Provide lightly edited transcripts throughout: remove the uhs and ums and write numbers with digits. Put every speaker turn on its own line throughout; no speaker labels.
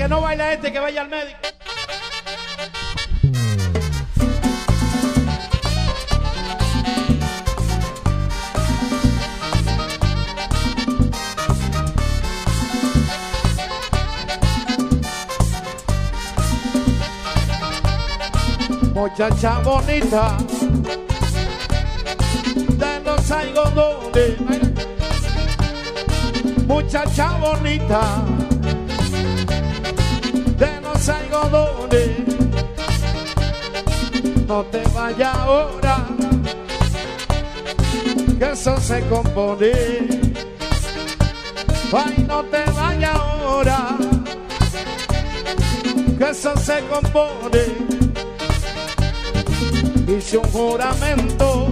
que no baila este, que vaya al médico. Muchacha bonita de los algodones, muchacha bonita de los algodones, no te vayas ahora, que eso se compone. Ay, no te vayas ahora, que eso se compone. Hice un juramento,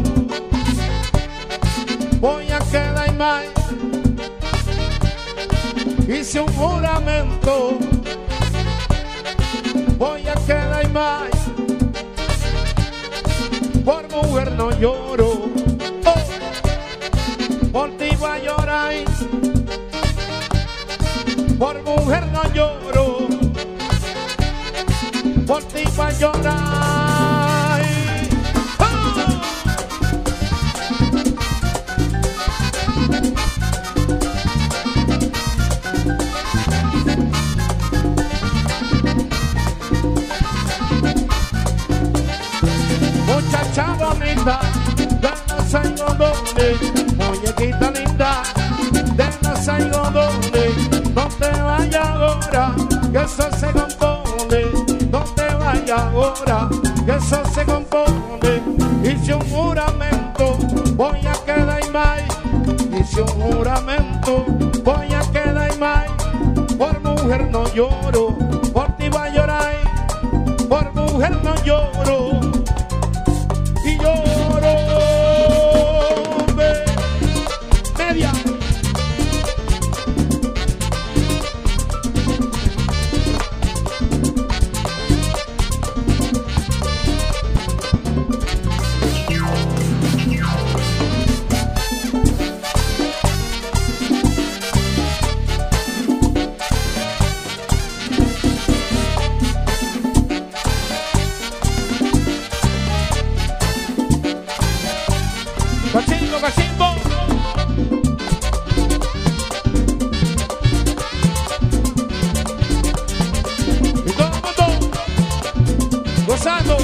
voy a quedar mal. Hice un juramento, voy a quedar mal. Por mujer no lloro, oh, por ti voy a llorar. Por mujer no lloro, por ti voy a llorar. Muchacha bonita de los algodones, muñequita linda de los algodones, no te vayas ahora, que eso se compone. No te vayas ahora, que eso se compone. Hice un juramento, voy a quedar mal. Hice un juramento, voy a quedar mal. Por mujer no lloro, por ti voy a llorar. Por mujer no lloro, y lloro, media. Cachimbo, cachimbo. Y todo el mundo gozando,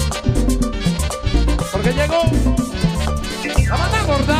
porque llegó la banda gorda.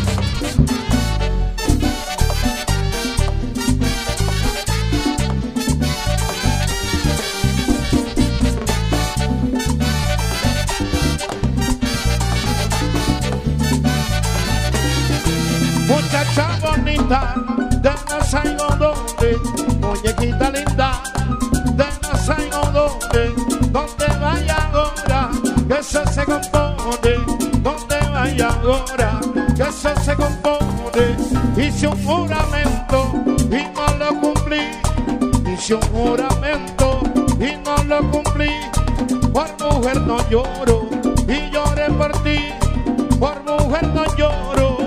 Muchacha bonita de los algodones, muñequita linda de los algodones, no te vayas ahora, que eso se compone. No te vayas ahora, que eso se compone. Hice un juramento y no lo cumplí. Hice un juramento y no lo cumplí. Por mujer no lloro y lloré por ti. Por mujer no lloro